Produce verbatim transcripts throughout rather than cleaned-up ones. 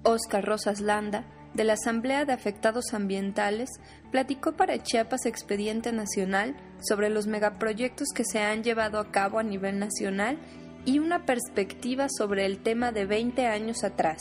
Óscar Rosas Landa, de la Asamblea de Afectados Ambientales, platicó para Chiapas Expediente Nacional sobre los megaproyectos que se han llevado a cabo a nivel nacional y una perspectiva sobre el tema de veinte años atrás.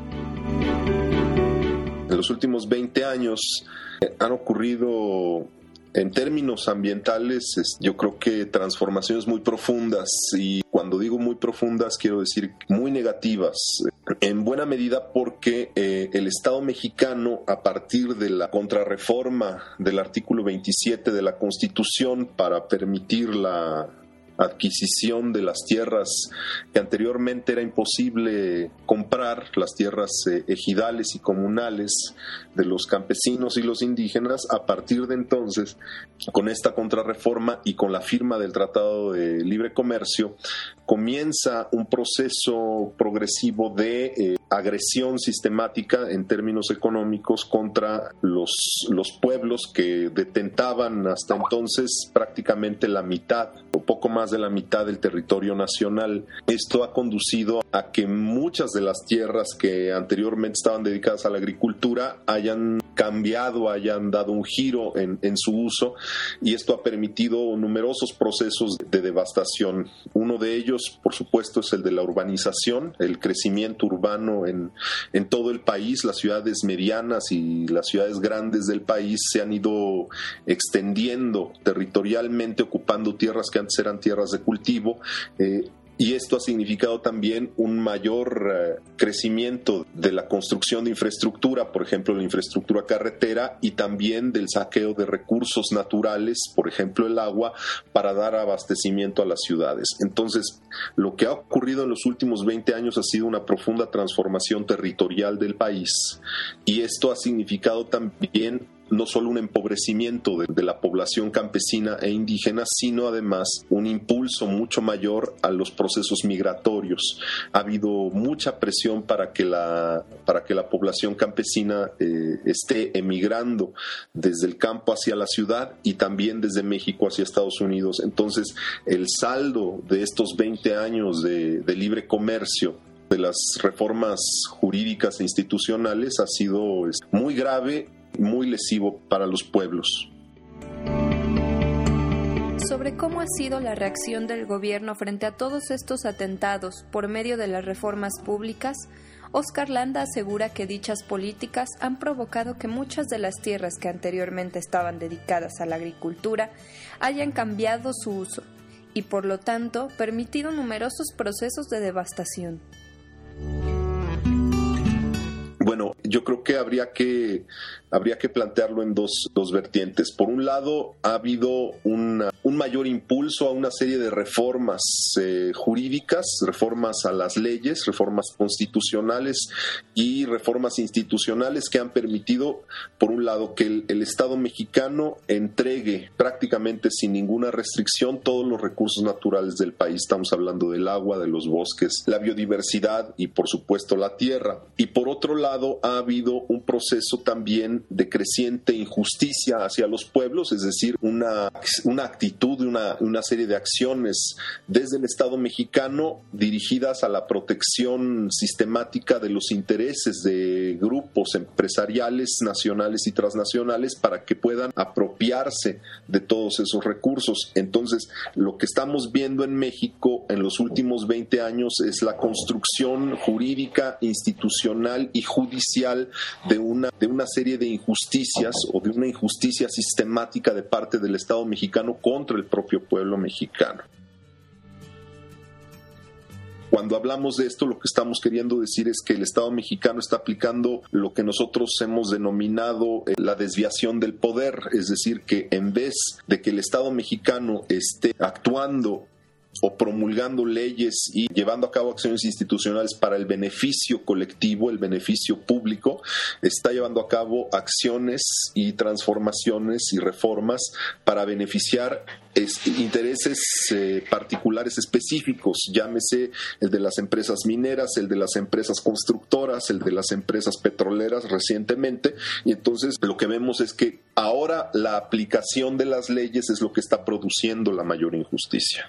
En los últimos veinte años han ocurrido, en términos ambientales, yo creo que transformaciones muy profundas, y cuando digo muy profundas quiero decir muy negativas, en buena medida porque eh, el Estado mexicano, a partir de la contrarreforma del artículo veintisiete de la Constitución para permitir la adquisición de las tierras que anteriormente era imposible comprar, las tierras eh, ejidales y comunales de los campesinos y los indígenas, a partir de entonces, con esta contrarreforma y con la firma del Tratado de Libre Comercio, comienza un proceso progresivo de eh, agresión sistemática en términos económicos contra los, los pueblos que detentaban hasta entonces prácticamente la mitad o poco más de la mitad del territorio nacional. Esto ha conducido a que muchas de las tierras que anteriormente estaban dedicadas a la agricultura hayan cambiado, hayan dado un giro en, en su uso, y esto ha permitido numerosos procesos de devastación. Uno de ellos, por supuesto, es el de la urbanización, el crecimiento urbano en, en todo el país. Las ciudades medianas y las ciudades grandes del país se han ido extendiendo territorialmente, ocupando tierras que antes eran tierras de cultivo, eh, y esto ha significado también un mayor eh, crecimiento de la construcción de infraestructura, por ejemplo, la infraestructura carretera, y también del saqueo de recursos naturales, por ejemplo, el agua, para dar abastecimiento a las ciudades. Entonces, lo que ha ocurrido en los últimos veinte años ha sido una profunda transformación territorial del país, y esto ha significado también no solo un empobrecimiento de, de la población campesina e indígena, sino además un impulso mucho mayor a los procesos migratorios. Ha habido mucha presión para que la, para que la población campesina eh, esté emigrando desde el campo hacia la ciudad y también desde México hacia Estados Unidos. Entonces, el saldo de estos veinte años de, de libre comercio, de las reformas jurídicas e institucionales, ha sido muy grave, muy lesivo para los pueblos. Sobre cómo ha sido la reacción del gobierno frente a todos estos atentados por medio de las reformas públicas, Óscar Landa asegura que dichas políticas han provocado que muchas de las tierras que anteriormente estaban dedicadas a la agricultura hayan cambiado su uso y, por lo tanto, permitido numerosos procesos de devastación. Bueno, yo creo que habría que habría que plantearlo en dos, dos vertientes. Por un lado, ha habido una, un mayor impulso a una serie de reformas eh, jurídicas, reformas a las leyes, reformas constitucionales y reformas institucionales que han permitido, por un lado, que el, el Estado mexicano entregue prácticamente sin ninguna restricción todos los recursos naturales del país. Estamos hablando del agua, de los bosques, la biodiversidad y, por supuesto, la tierra. Y por otro lado, ha habido un proceso también de creciente injusticia hacia los pueblos, es decir, una, una actitud, una, una serie de acciones desde el Estado mexicano dirigidas a la protección sistemática de los intereses de grupos empresariales nacionales y transnacionales para que puedan apropiarse de todos esos recursos. Entonces, lo que estamos viendo en México en los últimos veinte años es la construcción jurídica, institucional y judicial de una, de una serie de injusticias o de una injusticia sistemática de parte del Estado mexicano contra el propio pueblo mexicano. Cuando hablamos de esto, lo que estamos queriendo decir es que el Estado mexicano está aplicando lo que nosotros hemos denominado la desviación del poder, es decir, que en vez de que el Estado mexicano esté actuando o promulgando leyes y llevando a cabo acciones institucionales para el beneficio colectivo, el beneficio público, está llevando a cabo acciones y transformaciones y reformas para beneficiar es, intereses eh, particulares específicos, llámese el de las empresas mineras, el de las empresas constructoras, el de las empresas petroleras recientemente, y entonces lo que vemos es que ahora la aplicación de las leyes es lo que está produciendo la mayor injusticia.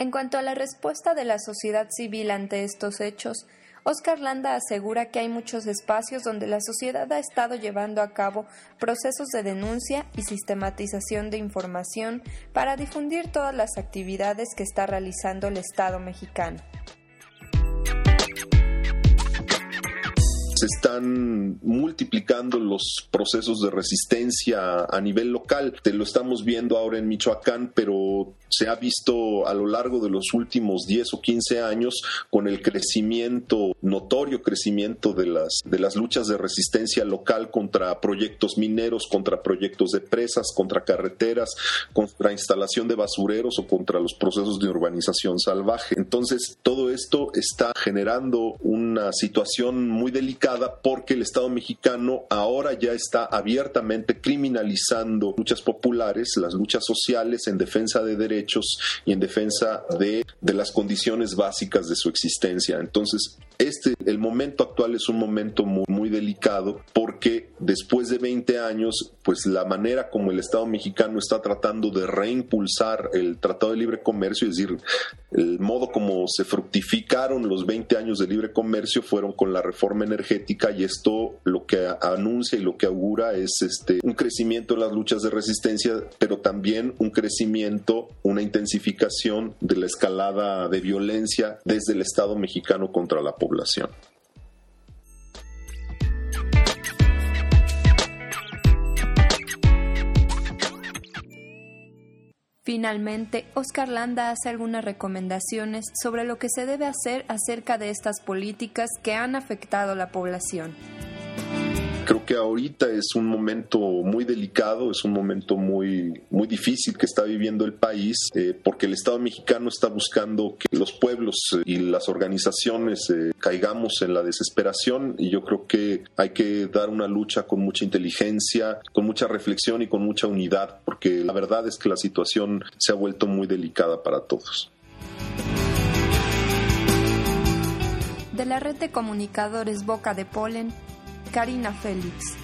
En cuanto a la respuesta de la sociedad civil ante estos hechos, Óscar Landa asegura que hay muchos espacios donde la sociedad ha estado llevando a cabo procesos de denuncia y sistematización de información para difundir todas las actividades que está realizando el Estado mexicano. Se están multiplicando los procesos de resistencia a nivel local. Te lo estamos viendo ahora en Michoacán, pero se ha visto a lo largo de los últimos diez o quince años con el crecimiento, notorio crecimiento de las, de las luchas de resistencia local contra proyectos mineros, contra proyectos de presas, contra carreteras, contra instalación de basureros o contra los procesos de urbanización salvaje. Entonces, todo esto está generando una situación muy delicada porque el Estado mexicano ahora ya está abiertamente criminalizando luchas populares, las luchas sociales en defensa de derechos y en defensa de, de las condiciones básicas de su existencia. Entonces, este, el momento actual es un momento muy, muy delicado porque después de veinte años, pues la manera como el Estado mexicano está tratando de reimpulsar el Tratado de Libre Comercio, es decir, el modo como se fructificaron los veinte años de libre comercio fueron con la reforma energética, y esto lo que anuncia y lo que augura es este, un crecimiento en las luchas de resistencia, pero también un crecimiento, una intensificación de la escalada de violencia desde el Estado mexicano contra la población. Finalmente, Óscar Landa hace algunas recomendaciones sobre lo que se debe hacer acerca de estas políticas que han afectado a la población. Creo que ahorita es un momento muy delicado, es un momento muy, muy difícil que está viviendo el país, eh, porque el Estado mexicano está buscando que los pueblos y las organizaciones eh, caigamos en la desesperación, y yo creo que hay que dar una lucha con mucha inteligencia, con mucha reflexión y con mucha unidad, porque la verdad es que la situación se ha vuelto muy delicada para todos. De la red de comunicadores Boca de Polen, Karina Félix.